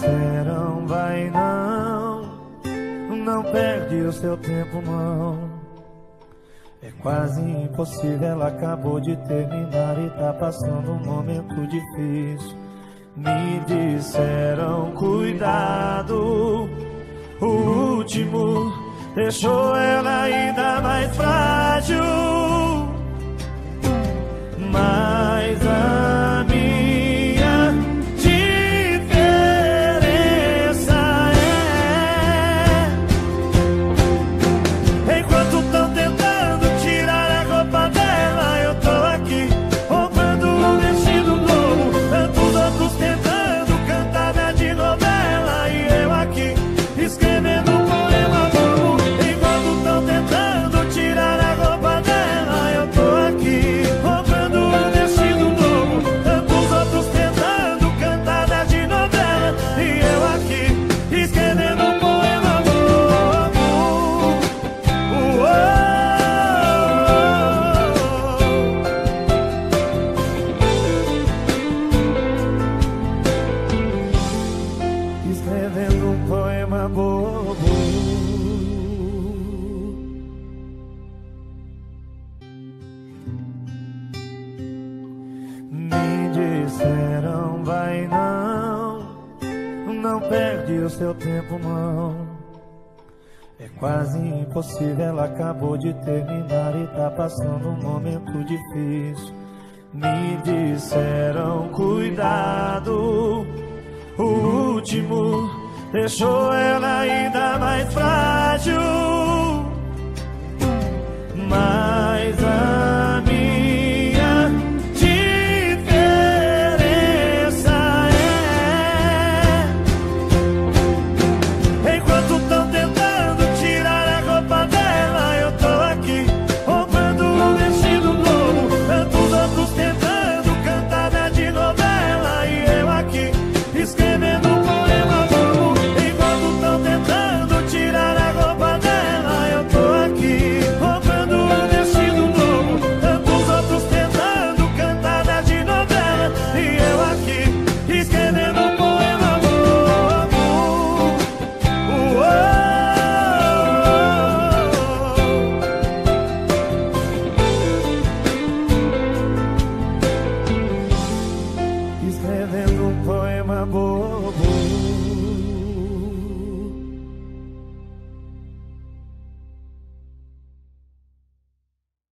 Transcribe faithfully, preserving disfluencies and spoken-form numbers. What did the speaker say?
disseram vai não, não perde o seu tempo não. É quase impossível, ela acabou de terminar e tá passando um momento difícil. Me disseram cuidado, o último deixou ela ainda mais frágil. Mas a minha diferença é, enquanto tão tentando tirar a roupa dela, eu tô aqui roubando um vestido novo, tantos outros tentando cantar minha de novela, e eu aqui escrevendo um poema novo. Enquanto tão tentando tirar a roupa dela, eu tô aqui roubando um vestido novo, tantos outros tentando cantar minha de novela, e eu aqui escrevendo um poema novo. Uou. Escrevendo um poema bobo. Me disseram vai não, não perde o seu tempo não. É quase impossível, ela acabou de terminar e tá passando um momento difícil. Me disseram cuidado, o último deixou ela ainda mais frágil. Mas